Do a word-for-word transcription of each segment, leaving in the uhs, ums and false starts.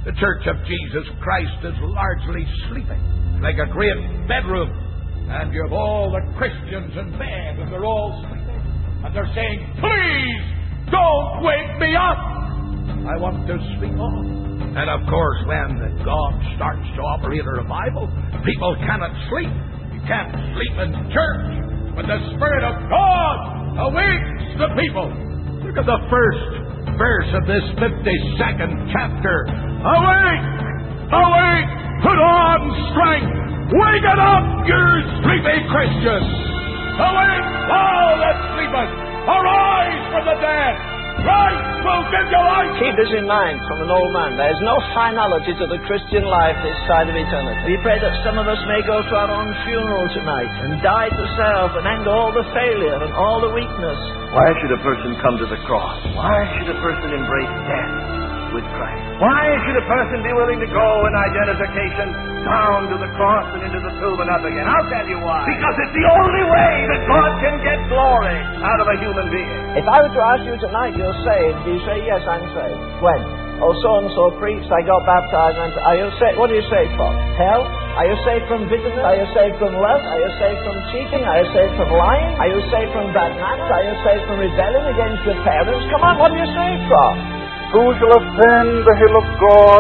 The Church of Jesus Christ is largely sleeping, like a great bedroom. And you have all the Christians in bed, and they're all sleeping. And they're saying, please, don't wake me up. I want to sleep on. And of course, when God starts to operate a revival, people cannot sleep. You can't sleep in church. But the Spirit of God awakes the people. Look at the first verse of this fifty-second chapter. Awake! Awake! Put on strength! Wake it up, you sleepy Christians! Awake, all that sleepeth! Arise from the dead! Christ will give you life! Keep this in mind from an old man. There is no finality to the Christian life this side of eternity. We pray that some of us may go to our own funeral tonight and die to self and end all the failure and all the weakness. Why should a person come to the cross? Why should a person embrace death with Christ? Why should a person be willing to go in identification down to the cross and into the tomb and up again? I'll tell you why. Because it's the only way that God can get glory out of a human being. If I were to ask you tonight, you're saved, do you say, yes, I'm saved? When? Oh, so-and-so preached, I got baptized. And are you saved? What are you saved from? Hell? Are you saved from bitterness? Are you saved from lust? Are you saved from cheating? Are you saved from lying? Are you saved from bad manners? Are you saved from rebelling against your parents? Come on, what are you saved from? Who shall ascend the hill of God?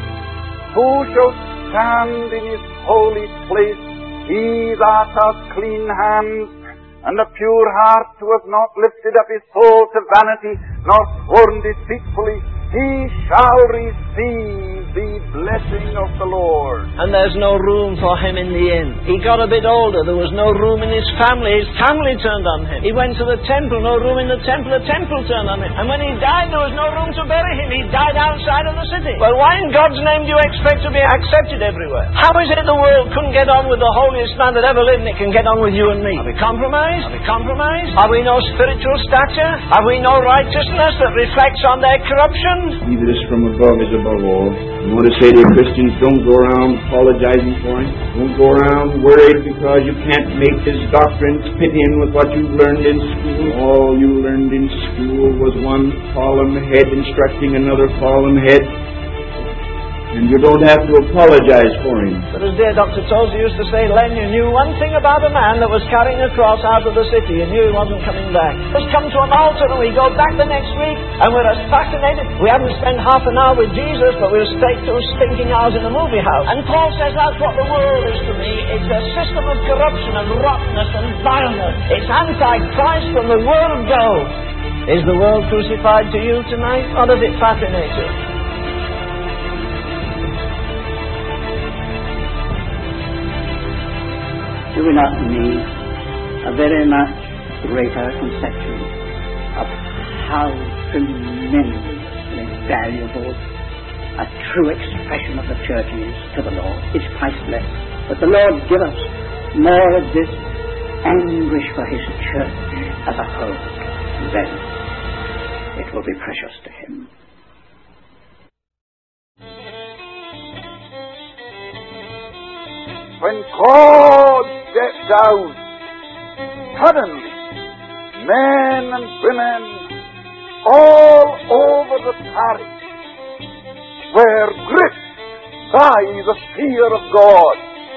Who shall stand in his holy place? He that hath clean hands and a pure heart, who hath not lifted up his soul to vanity, nor sworn deceitfully, he shall receive the blessing of the Lord. And there's no room for him in the inn. He got a bit older. There was no room in his family. His family turned on him. He went to the temple. No room in the temple. The temple turned on him. And when he died, there was no room to bury him. He died outside of the city. Well, why in God's name do you expect to be accepted everywhere? How is it the world couldn't get on with the holiest man that ever lived, and it can get on with you and me? Are we compromised? Are we compromised? Have we no spiritual stature? Have we no righteousness that reflects on their corruption? He that is from above is above all. I want to say to Christians, don't go around apologizing for him. Don't go around worried because you can't make his doctrines fit in with what you learned in school. All you learned in school was one column head instructing another column head. And you don't have to apologize for him. But as dear Doctor Tozer used to say, Len, you knew one thing about a man that was carrying a cross out of the city. You knew he wasn't coming back. Let's come to an altar and we go back the next week and we're as fascinated. We haven't spent half an hour with Jesus, but we'll stay two stinking hours in a movie house. And Paul says that's what the world is to me. It's a system of corruption and rottenness and vileness. It's anti-Christ from the world go. Is the world crucified to you tonight, or does it fascinate you? Do we not need a very much greater conception of how tremendously valuable a true expression of the church is to the Lord? It's priceless. But the Lord give us more of this anguish for His church as a whole. Then it will be precious to Him. When God stepped out, suddenly men and women all over the parish were gripped by the fear of God.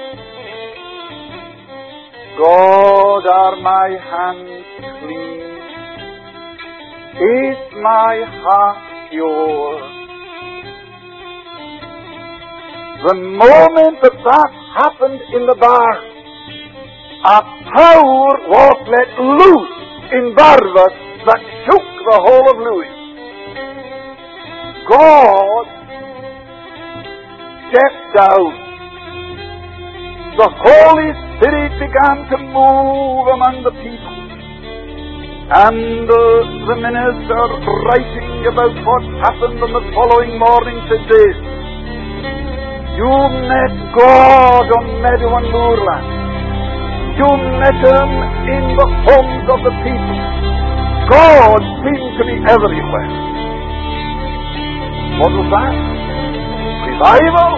God, are my hands clean? Is my heart pure? The moment that that happened in the barn, a power was let loose in Barnabas that shook the whole of Louis. God stepped out. The Holy Spirit began to move among the people. And uh, the minister, writing about what happened on the following morning, said this: you met God on Meadow and Moorland. You met Him in the homes of the people. God seemed to be everywhere. What was that? Revival.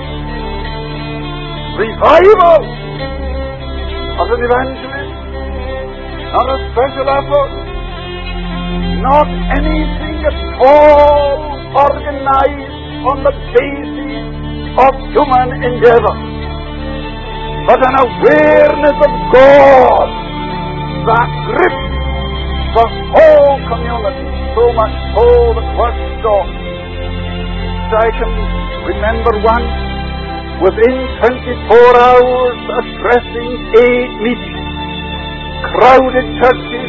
Revival. As an evangelist. Not a special effort. Not anything at all organized on the basis of human endeavor, but an awareness of God that grips the whole community, so much so that was stopped. I can remember once, within twenty-four hours, addressing eight meetings, crowded churches.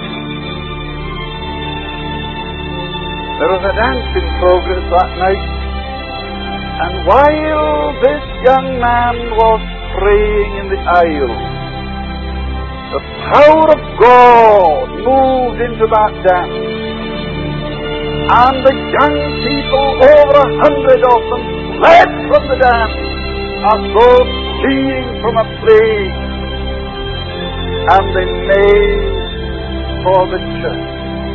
There was a dance in progress that night, and while this young man was praying in the aisle, the power of God moved into that dance, and the young people, over a hundred of them, fled from the dance as though fleeing from a plague, and they made for the church.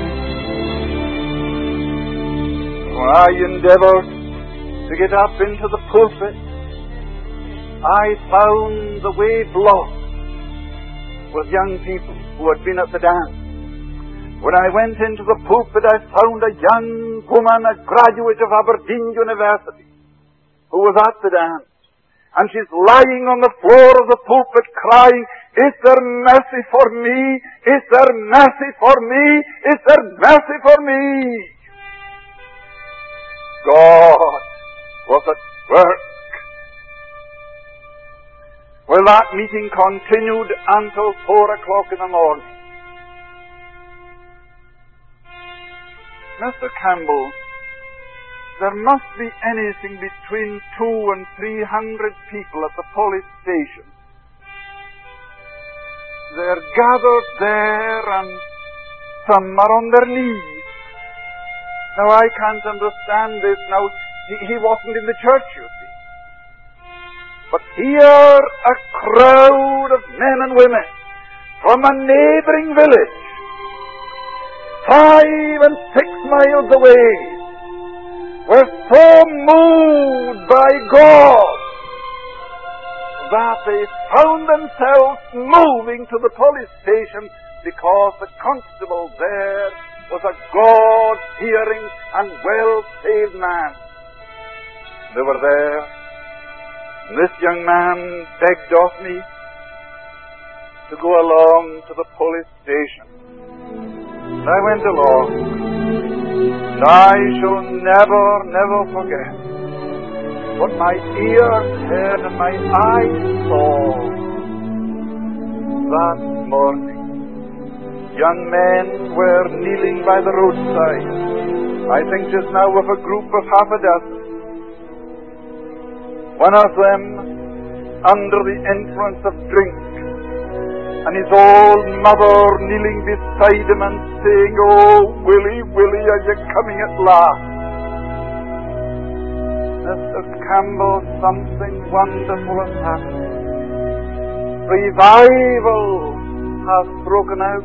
When I endeavored to get up into the pulpit, I found the way blocked with young people who had been at the dance. When I went into the pulpit, I found a young woman, a graduate of Aberdeen University, who was at the dance. And she's lying on the floor of the pulpit crying, "Is there mercy for me? Is there mercy for me? Is there mercy for me?" God was at work. Well, that meeting continued until four o'clock in the morning. Mister Campbell, there must be anything between two and three hundred people at the police station. They're gathered there, and some are on their knees. Now, I can't understand this. Now, he, he wasn't in the church, you see. But here, a crowd of men and women from a neighboring village, five and six miles away, were so moved by God that they found themselves moving to the police station because the constable there was a God-fearing and well-saved man. They were there, and this young man begged of me to go along to the police station. And I went along, and I shall never, never forget what my ears heard and my eyes saw that morning. Young men were kneeling by the roadside, I think just now of a group of half a dozen. One of them under the influence of drink, and his old mother kneeling beside him and saying, "Oh, Willie, Willie, are you coming at last?" Mister Campbell, something wonderful has happened. Revival has broken out.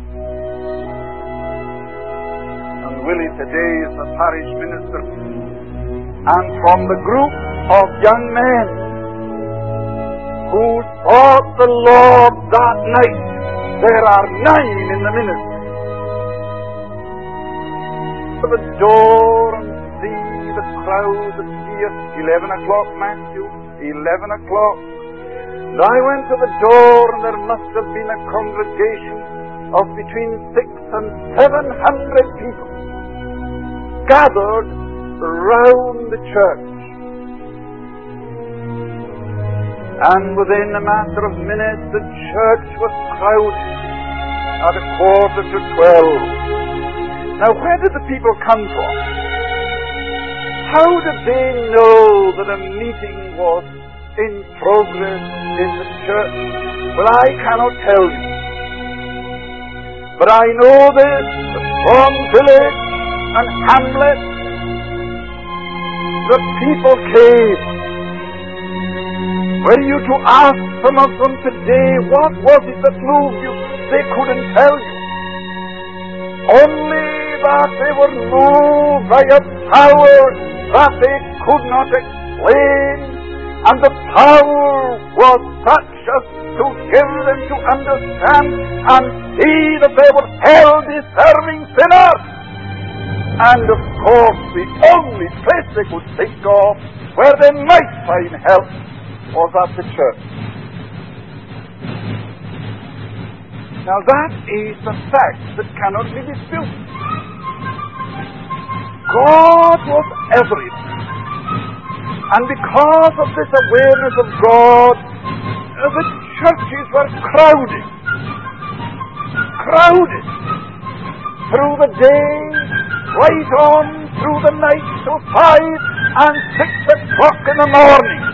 And Willie today is the parish minister. And from the group of young men who sought the Lord that night, there are nine in the ministry. To the door and see the crowd that's here. Eleven o'clock, Matthew. Eleven o'clock. And I went to the door, and there must have been a congregation of between six and seven hundred people gathered round the church. And within a matter of minutes, the church was crowded at a quarter to twelve. Now, where did the people come from? How did they know that a meeting was in progress in the church? Well, I cannot tell you. But I know this, that from village and hamlet, the people came. Were you to ask some of them today, what was it that moved you? They couldn't tell you. Only that they were moved by a power that they could not explain, and the power was such as to give them to understand and see that they were hell-deserving sinners. And of course, the only place they could think of where they might find help was at the church. Now that is a fact that cannot be disputed. God was everywhere. And because of this awareness of God, the churches were crowded. Crowded. Through the day, right on through the night till five and six o'clock in the morning.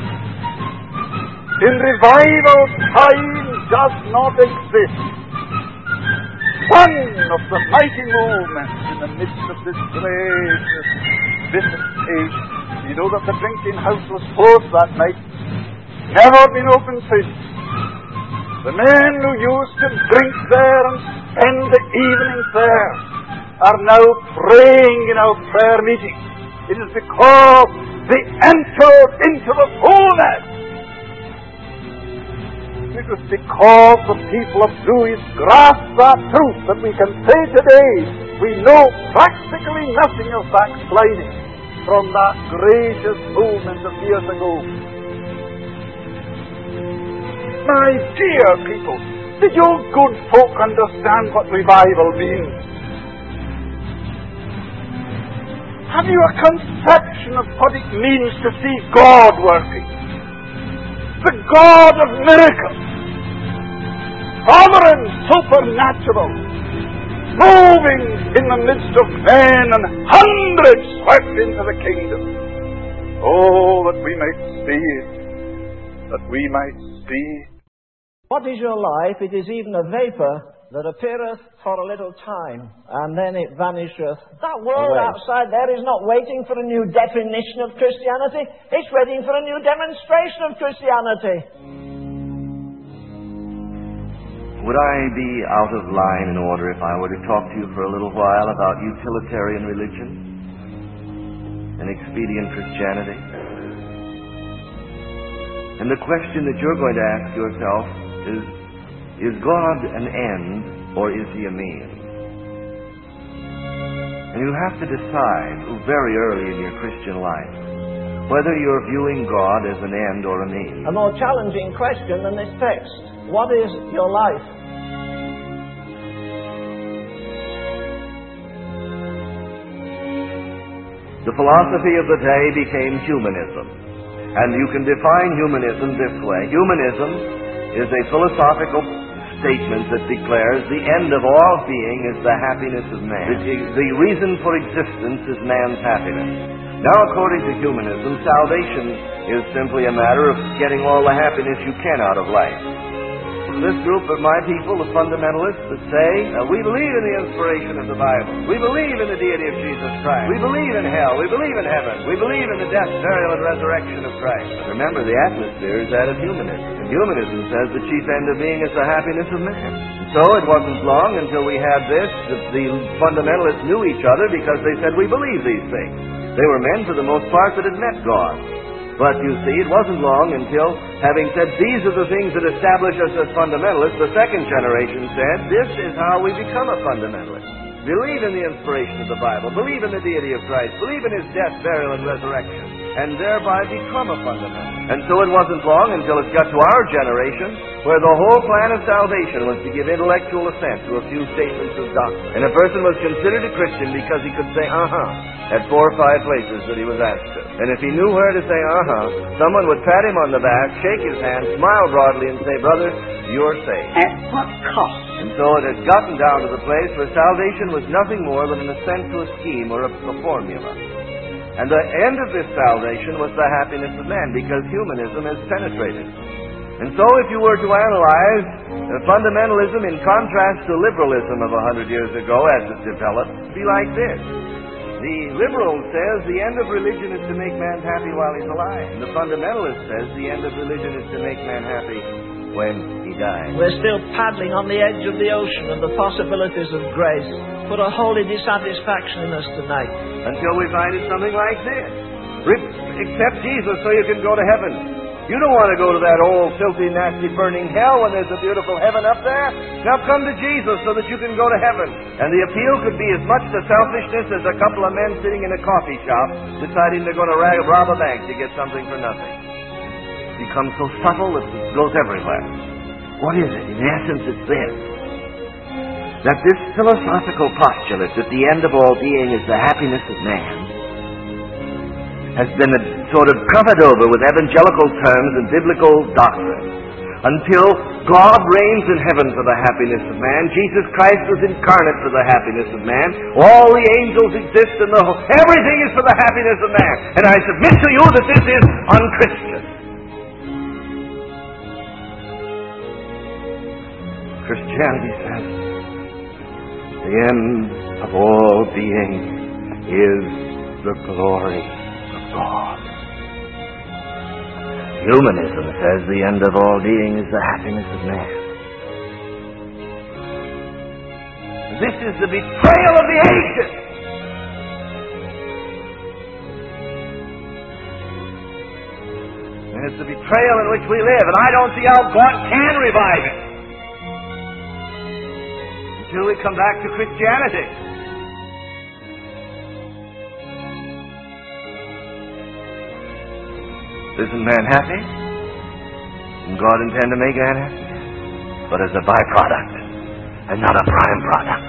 In revival, time does not exist. One of the mighty movements in the midst of this great visitation. You know that the drinking house was closed that night. Never been opened since. The men who used to drink there and spend the evenings there are now praying in our prayer meetings. It is because they entered into the fullness. It was because the people of Lewis grasped that truth that we can say today we know practically nothing of backsliding from that gracious movement of years ago. My dear people, did you good folk understand what revival means? Have you a conception of what it means to see God working? The God of miracles, sovereign, supernatural, moving in the midst of men, and hundreds swept into the kingdom. Oh, that we might see it, that we might see. What is your life? It is even a vapor that appeareth for a little time, and then it vanisheth. That world away. Outside there is not waiting for a new definition of Christianity. It's waiting for a new demonstration of Christianity. Would I be out of line in order if I were to talk to you for a little while about utilitarian religion and expedient Christianity? And the question that you're going to ask yourself is, is God an end or is He a means? And you have to decide very early in your Christian life whether you're viewing God as an end or a means. A more challenging question than this text. What is your life? The philosophy of the day became humanism. And you can define humanism this way. Humanism is a philosophical statement that declares the end of all being is the happiness of man. The, the reason for existence is man's happiness. Now, according to humanism, salvation is simply a matter of getting all the happiness you can out of life. This group of my people, the fundamentalists, that say, uh, we believe in the inspiration of the Bible. We believe in the deity of Jesus Christ. We believe in hell. We believe in heaven. We believe in the death, burial, and resurrection of Christ. But remember, the atmosphere is that of humanism. And humanism says the chief end of being is the happiness of man. And so it wasn't long until we had this that the fundamentalists knew each other because they said, we believe these things. They were men, for the most part, that had met God. But you see, it wasn't long until, having said these are the things that establish us as fundamentalists, the second generation said, this is how we become a fundamentalist. Believe in the inspiration of the Bible, believe in the deity of Christ, believe in His death, burial, and resurrection, and thereby become a fundamentalist. And so it wasn't long until it got to our generation, where the whole plan of salvation was to give intellectual assent to a few statements of doctrine. And a person was considered a Christian because he could say, uh-huh, at four or five places that he was asked to. And if he knew where to say, uh-huh, someone would pat him on the back, shake his hand, smile broadly, and say, brother, you're saved. At what cost? And so it had gotten down to the place where salvation was nothing more than an assent to a scheme or a, a formula. And the end of this salvation was the happiness of man, because humanism has penetrated. And so if you were to analyze uh, fundamentalism in contrast to liberalism of a hundred years ago as it developed, it would be like this. The liberal says the end of religion is to make man happy while he's alive. And the fundamentalist says the end of religion is to make man happy when he dies. We're still paddling on the edge of the ocean of the possibilities of grace. Put a holy dissatisfaction in us tonight. Until we find it something like this. Re- accept Jesus so you can go to heaven. You don't want to go to that old, filthy, nasty, burning hell when there's a beautiful heaven up there. Now come to Jesus so that you can go to heaven. And the appeal could be as much to selfishness as a couple of men sitting in a coffee shop deciding they're going to rob a bank to get something for nothing. It becomes so subtle that it goes everywhere. What is it? In essence, it's this. That this philosophical postulate that the end of all being is the happiness of man has been sort of covered over with evangelical terms and biblical doctrine until God reigns in heaven for the happiness of man. Jesus Christ was incarnate for the happiness of man. All the angels exist in the whole. Everything is for the happiness of man. And I submit to you that this is unchristian. Christianity says the end of all being is the glory of God. Humanism says the end of all being is the happiness of man. This is the betrayal of the ages. And it's the betrayal in which we live, and I don't see how God can revive it until we come back to Christianity. Isn't man happy? Doesn't God intend to make man happy? But as a byproduct and not a prime product.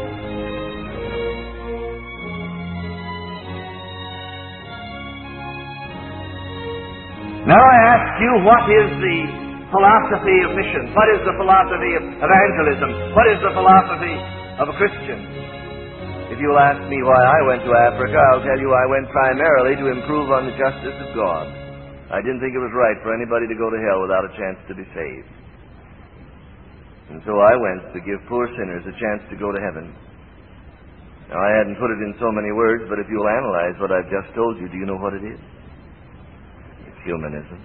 Now I ask you, what is the philosophy of mission? What is the philosophy of evangelism? What is the philosophy of a Christian? If you'll ask me why I went to Africa, I'll tell you I went primarily to improve on the justice of God. I didn't think it was right for anybody to go to hell without a chance to be saved. And so I went to give poor sinners a chance to go to heaven. Now, I hadn't put it in so many words, but if you'll analyze what I've just told you, do you know what it is? It's humanism.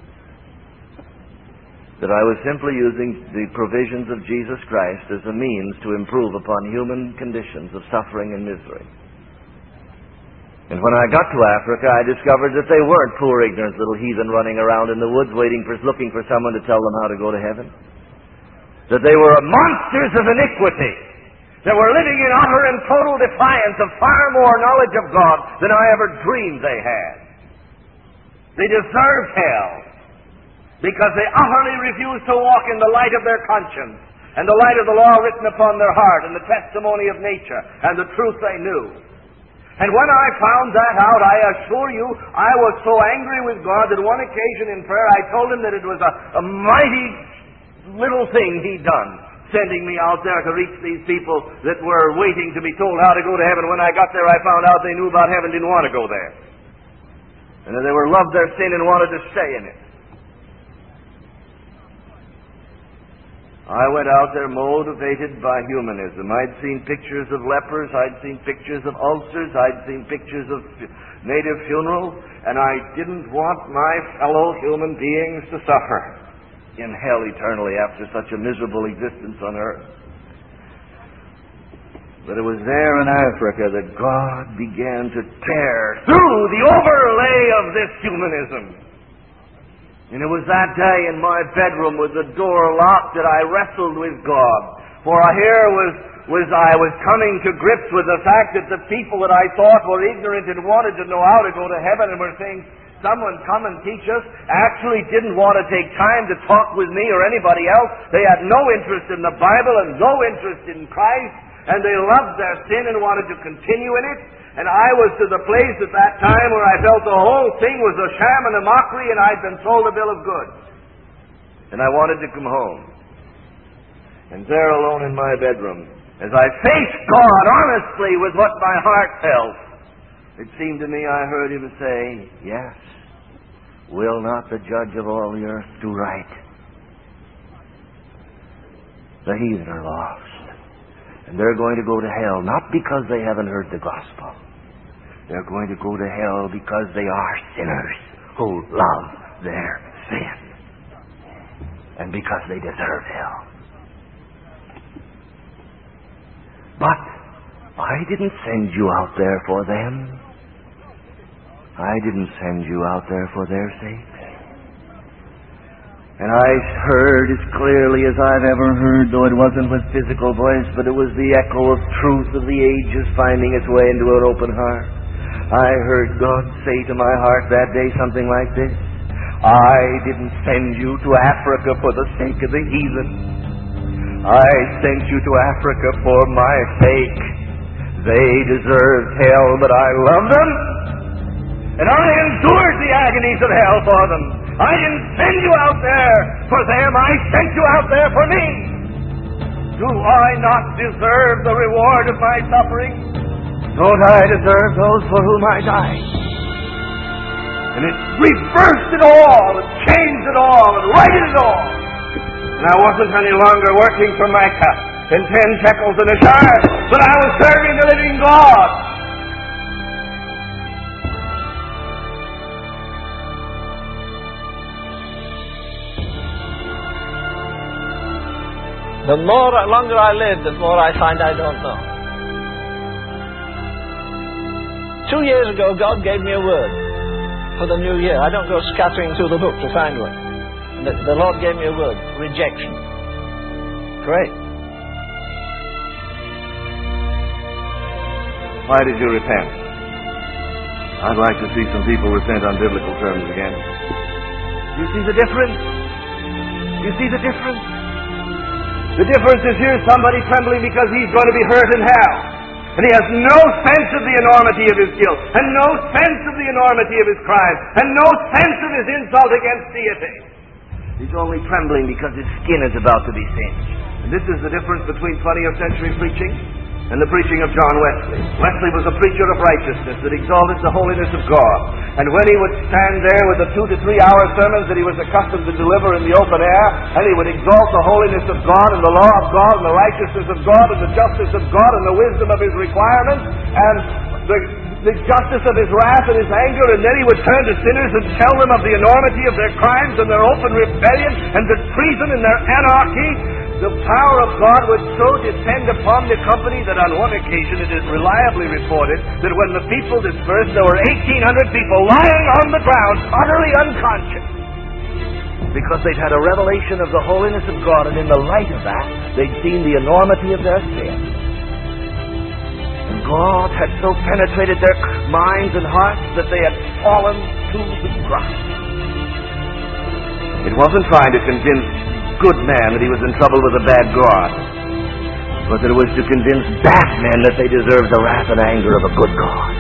That I was simply using the provisions of Jesus Christ as a means to improve upon human conditions of suffering and misery. And when I got to Africa, I discovered that they weren't poor, ignorant little heathen running around in the woods waiting for, looking for someone to tell them how to go to heaven. That they were monsters of iniquity that were living in utter and total defiance of far more knowledge of God than I ever dreamed they had. They deserved hell because they utterly refused to walk in the light of their conscience and the light of the law written upon their heart and the testimony of nature and the truth they knew. And when I found that out, I assure you, I was so angry with God that one occasion in prayer I told him that it was a, a mighty little thing he'd done, sending me out there to reach these people that were waiting to be told how to go to heaven. When I got there, I found out they knew about heaven, didn't want to go there. And that they were loved their sin and wanted to stay in it. I went out there motivated by humanism. I'd seen pictures of lepers, I'd seen pictures of ulcers, I'd seen pictures of native funerals, and I didn't want my fellow human beings to suffer in hell eternally after such a miserable existence on earth. But it was there in Africa that God began to tear through the overlay of this humanism. And it was that day in my bedroom with the door locked that I wrestled with God. For here was, was I was coming to grips with the fact that the people that I thought were ignorant and wanted to know how to go to heaven and were saying, someone come and teach us, actually didn't want to take time to talk with me or anybody else. They had no interest in the Bible and no interest in Christ, and they loved their sin and wanted to continue in it. And I was to the place at that time where I felt the whole thing was a sham and a mockery, and I'd been sold a bill of goods. And I wanted to come home. And there alone in my bedroom, as I faced God honestly with what my heart felt, it seemed to me I heard him say, yes, will not the judge of all the earth do right? The heathen are lost. And they're going to go to hell, not because they haven't heard the gospel. They're going to go to hell because they are sinners who love their sin. And because they deserve hell. But I didn't send you out there for them. I didn't send you out there for their sake. And I heard as clearly as I've ever heard, though it wasn't with physical voice, but it was the echo of truth of the ages finding its way into an open heart. I heard God say to my heart that day something like this: I didn't send you to Africa for the sake of the heathen. I sent you to Africa for my sake. They deserved hell, but I loved them, and I endured the agonies of hell for them. I didn't send you out there for them. I sent you out there for me. Do I not deserve the reward of my suffering? Don't I deserve those for whom I died? And it reversed it all, and changed it all, and righted it all. And I wasn't any longer working for Micah and ten shekels in a jar, but I was serving the living God. The more, longer I live, the more I find I don't know. Two years ago, God gave me a word for the new year. I don't go scattering through the book to find one. The, the Lord gave me a word: rejection. Great. Why did you repent? I'd like to see some people repent on biblical terms again. You see the difference? You see the difference? The difference is here's somebody trembling because he's going to be hurt in hell. And he has no sense of the enormity of his guilt, and no sense of the enormity of his crime, and no sense of his insult against deity. He's only trembling because his skin is about to be singed. And this is the difference between twentieth century preaching and the preaching of John Wesley. Wesley was a preacher of righteousness that exalted the holiness of God. And when he would stand there with the two to three hour sermons that he was accustomed to deliver in the open air, and he would exalt the holiness of God and the law of God and the righteousness of God and the justice of God and the wisdom of his requirements and the, the justice of his wrath and his anger, and then he would turn to sinners and tell them of the enormity of their crimes and their open rebellion and the treason and their anarchy. The power of God would so descend upon the company that on one occasion it is reliably reported that when the people dispersed, there were eighteen hundred people lying on the ground, utterly unconscious, because they'd had a revelation of the holiness of God, and in the light of that, they'd seen the enormity of their sin. And God had so penetrated their minds and hearts that they had fallen to the ground. It wasn't trying to convince good man that he was in trouble with a bad God, but that it was to convince bad men that they deserved the wrath and anger of a good God.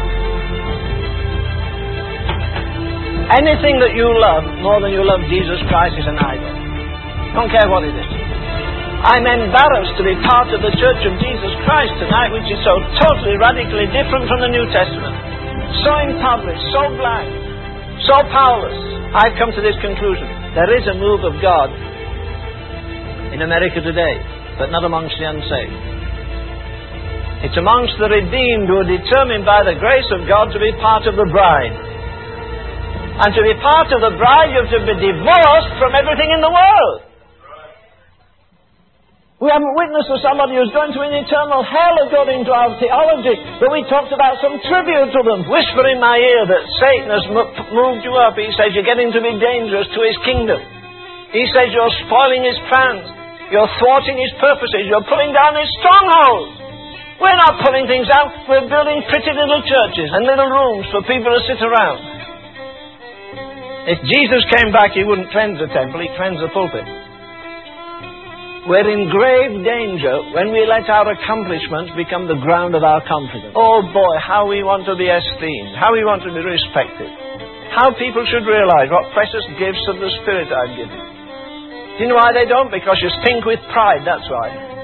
Anything that you love more than you love Jesus Christ is an idol. Don't care what it is. I'm embarrassed to be part of the Church of Jesus Christ tonight, which is so totally, radically different from the New Testament. So impoverished, so blind, so powerless. I've come to this conclusion: there is a move of God in America today, but not amongst the unsaved. It's amongst the redeemed who are determined by the grace of God to be part of the bride. And to be part of the bride, you have to be divorced from everything in the world. We haven't witnessed to somebody who's going to an eternal hell according to our theology, but we talked about some tribute to them. Whisper in my ear that Satan has moved you up. He says you're getting to be dangerous to his kingdom. He says you're spoiling his plans. You're thwarting his purposes. You're pulling down his strongholds. We're not pulling things down. We're building pretty little churches and little rooms for people to sit around. If Jesus came back, he wouldn't cleanse the temple. He'd cleanse the pulpit. We're in grave danger when we let our accomplishments become the ground of our confidence. Oh boy, how we want to be esteemed. How we want to be respected. How people should realize what precious gifts of the Spirit I've given. Do you know why they don't? Because you stink with pride, that's why.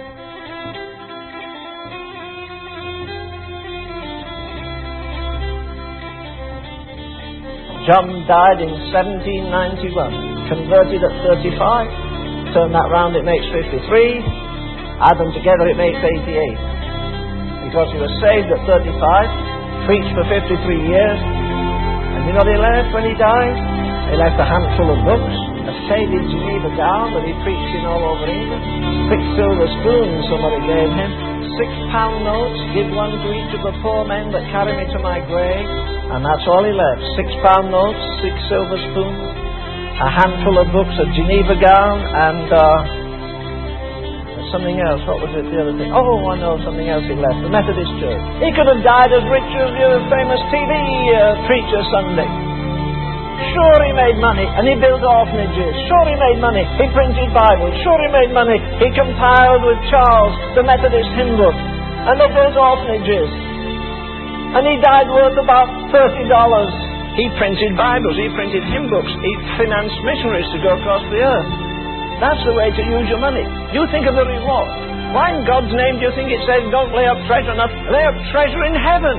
John died in seventeen ninety-one, converted at thirty-five, turn that round, it makes fifty-three, add them together, it makes eighty-eight. Because he was saved at thirty-five, preached for fifty-three years, and you know what he left when he died? He left a handful of books, a faded Geneva gown that he preached in all over England, six silver spoons somebody gave him, six pound notes, give one to each of the poor men that carry me to my grave, and that's all he left. Six pound notes, six silver spoons. a handful of books, a Geneva gown, and uh, something else. What was it, the other thing? Oh, I know something else he left. The Methodist Church. He could have died as rich as your famous T V uh, preacher Sunday. Sure, he made money, and he built orphanages. Sure, he made money. He printed Bibles. Sure, he made money. He compiled with Charles the Methodist hymn book, and they built orphanages. And he died worth about thirty dollars. He printed Bibles. He printed hymn books. He financed missionaries to go across the earth. That's the way to use your money. You think of the reward. Why in God's name do you think it says don't lay up treasure on earth? Lay up treasure in heaven.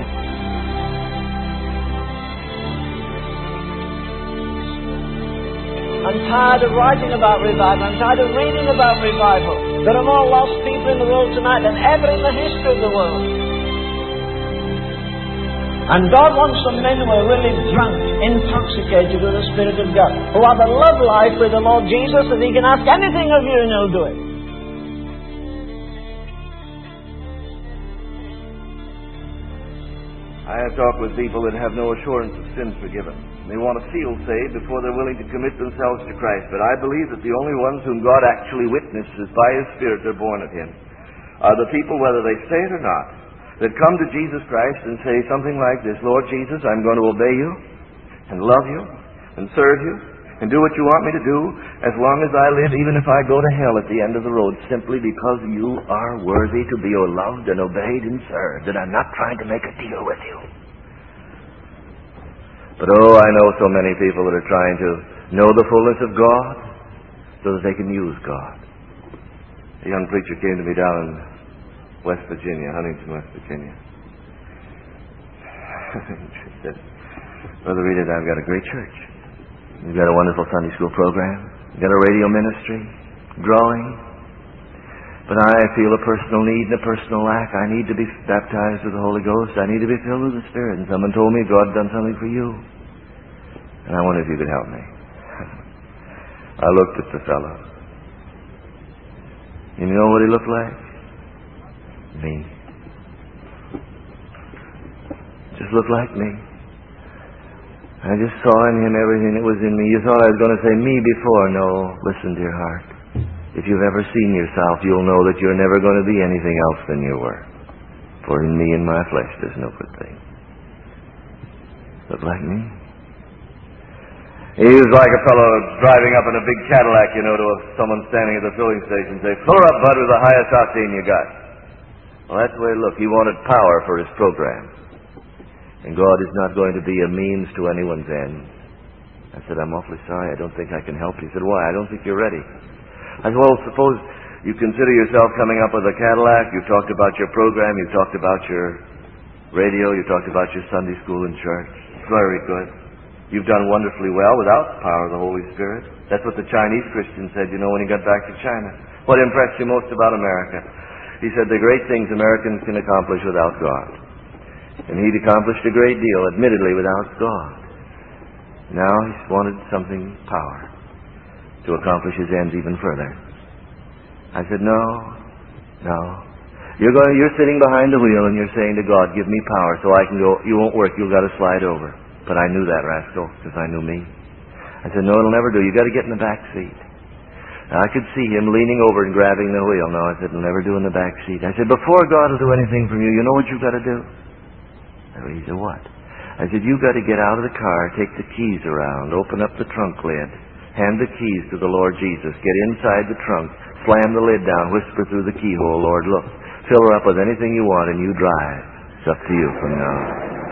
I'm tired of writing about revival. I'm tired of reading about revival. There are more lost people in the world tonight than ever in the history of the world. And God wants some men who are really drunk, intoxicated with the Spirit of God, who have a love life with the Lord Jesus, and He can ask anything of you and He'll do it. I have talked with people that have no assurance of sins forgiven. They want to feel saved before they're willing to commit themselves to Christ. But I believe that the only ones whom God actually witnesses by His Spirit are born of Him are the people, whether they say it or not, that come to Jesus Christ and say something like this: Lord Jesus, I'm going to obey you and love you and serve you and do what you want me to do as long as I live, even if I go to hell at the end of the road, simply because you are worthy to be loved and obeyed and served, and I'm not trying to make a deal with you. But oh, I know so many people that are trying to know the fullness of God so that they can use God. A young preacher came to me down in West Virginia, Huntington, West Virginia. She said, Brother Reed, I've got a great church. We've got a wonderful Sunday school program. We've got a radio ministry, growing. But I feel a personal need and a personal lack. I need to be baptized with the Holy Ghost. I need to be filled with the Spirit. And someone told me God had done something for you. And I wonder if you could help me. I looked at the fellow. You know what he looked like? Me. Just looked like me. I just saw in him everything that was in me. You thought I was going to say me before. No, listen, dear heart. If you've ever seen yourself, you'll know that you're never going to be anything else than you were. For in me and my flesh there's no good thing. Look like me. He was like a fellow driving up in a big Cadillac, you know, to a, someone standing at the filling station and say, "Fill her up, bud, with the highest octane you got." Well, that's the way it looked. He wanted power for his program. And God is not going to be a means to anyone's end. I said, "I'm awfully sorry. I don't think I can help you." He said, "Why? I don't think you're ready." I said, "Well, suppose you consider yourself coming up with a Cadillac. You've talked about your program. You've talked about your radio. You've talked about your Sunday school and church. Very good. You've done wonderfully well without the power of the Holy Spirit." That's what the Chinese Christian said, you know, when he got back to China. What impressed you most about America? He said, the great things Americans can accomplish without God. And he'd accomplished a great deal, admittedly, without God. Now he's wanted something, power, to accomplish his ends even further. I said, no, no. You're going, you're sitting behind the wheel and you're saying to God, "Give me power so I can go." You won't work. You've got to slide over. But I knew that rascal because I knew me. I said, "No, it'll never do. You've got to get in the back seat." Now, I could see him leaning over and grabbing the wheel. No, I said, "It'll never do in the back seat." I said, "Before God will do anything from you, you know what you've got to do?" He said, "What?" I said, "You've got to get out of the car, take the keys around, open up the trunk lid, hand the keys to the Lord Jesus, get inside the trunk, slam the lid down, whisper through the keyhole, 'Lord, look, fill her up with anything you want and you drive. It's up to you from now on.'"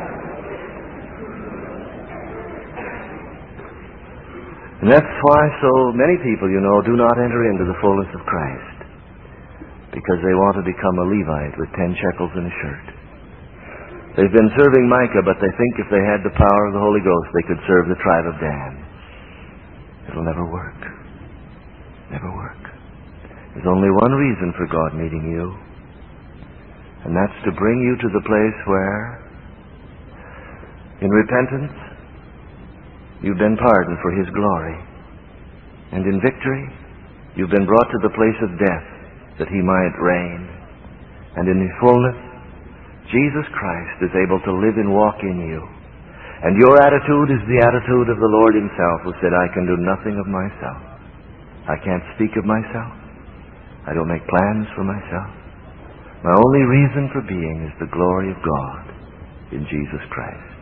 And that's why so many people, you know, do not enter into the fullness of Christ. Because they want to become a Levite with ten shekels in a shirt. They've been serving Micah, but they think if they had the power of the Holy Ghost, they could serve the tribe of Dan. It'll never work. Never work. There's only one reason for God meeting you, and that's to bring you to the place where, in repentance, you've been pardoned for His glory, and in victory, you've been brought to the place of death that He might reign, and in His fullness, Jesus Christ is able to live and walk in you. And your attitude is the attitude of the Lord himself, who said, I can do nothing of myself. I can't speak of myself. I don't make plans for myself. My only reason for being is the glory of God in Jesus Christ.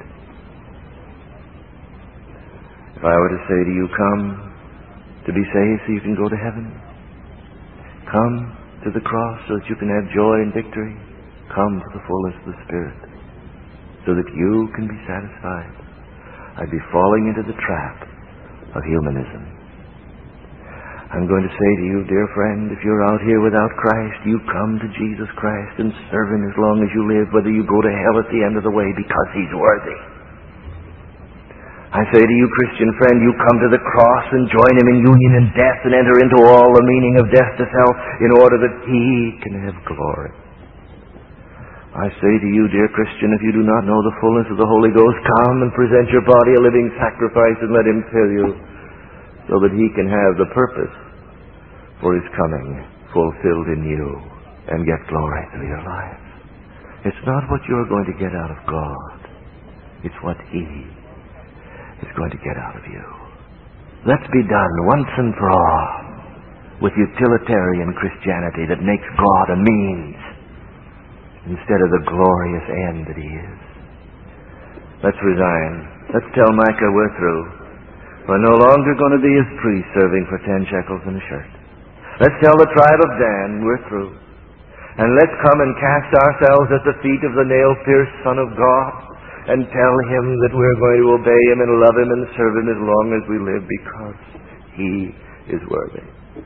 If I were to say to you, come to be saved so you can go to heaven. Come to the cross so that you can have joy and victory. Come to the fullness of the Spirit so that you can be satisfied. I'd be falling into the trap of humanism. I'm going to say to you, dear friend, if you're out here without Christ, you come to Jesus Christ and serve him as long as you live, whether you go to hell at the end of the way, because he's worthy. I say to you, Christian friend, you come to the cross and join him in union in death and enter into all the meaning of death to self in order that he can have glory. I say to you, dear Christian, if you do not know the fullness of the Holy Ghost, come and present your body a living sacrifice and let him fill you so that he can have the purpose for his coming fulfilled in you and get glory through your life. It's not what you're going to get out of God. It's what he is going to get out of you. Let's be done once and for all with utilitarian Christianity that makes God a means instead of the glorious end that he is. Let's resign. Let's tell Micah we're through. We're no longer going to be his priest serving for ten shekels and a shirt. Let's tell the tribe of Dan we're through. And let's come and cast ourselves at the feet of the nail-pierced Son of God and tell him that we're going to obey him and love him and serve him as long as we live, because he is worthy.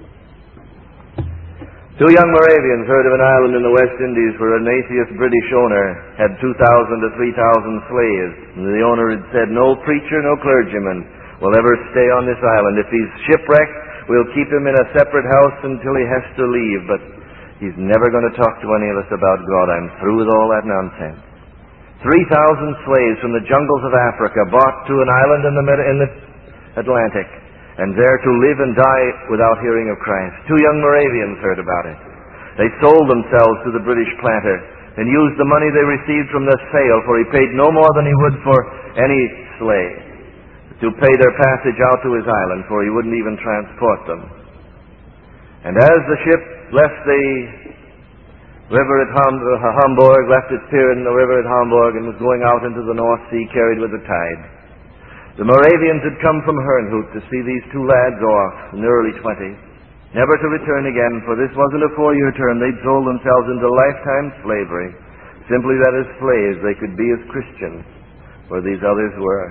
Two young Moravians heard of an island in the West Indies where an atheist British owner had two thousand to three thousand slaves. And the owner had said, no preacher, no clergyman will ever stay on this island. If he's shipwrecked, we'll keep him in a separate house until he has to leave. But he's never going to talk to any of us about God. I'm through with all that nonsense. Three thousand slaves from the jungles of Africa brought to an island in the, in the Atlantic, and there to live and die without hearing of Christ. Two young Moravians heard about it. They sold themselves to the British planter and used the money they received from the sale, for he paid no more than he would for any slave, to pay their passage out to his island, for he wouldn't even transport them. And as the ship left the river at Hamburg, left its pier in the river at Hamburg, and was going out into the North Sea, carried with the tide, the Moravians had come from Herrnhut to see these two lads off in the early twenties, never to return again, for this wasn't a four-year term. They'd sold themselves into lifetime slavery, simply that as slaves they could be as Christians, where these others were.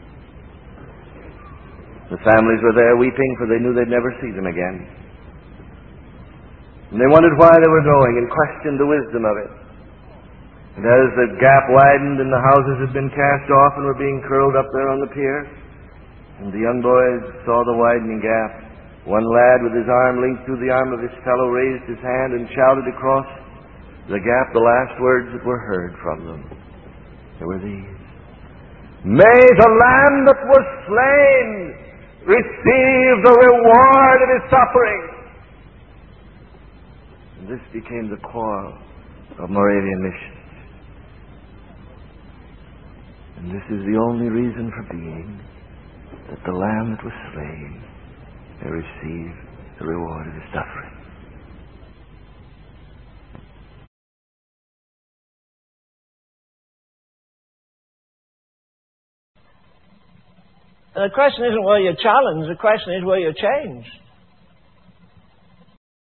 The families were there weeping, for they knew they'd never see them again. And they wondered why they were going and questioned the wisdom of it. And as the gap widened and the houses had been cast off and were being curled up there on the pier, and the young boys saw the widening gap, one lad with his arm linked through the arm of his fellow raised his hand and shouted across the gap the last words that were heard from them. They were these: May the Lamb that was slain receive the reward of his suffering. And this became the core of Moravian mission. And this is the only reason for being, that the Lamb that was slain may receive the reward of his suffering. And the question isn't where you're challenged, the question is where you're changed.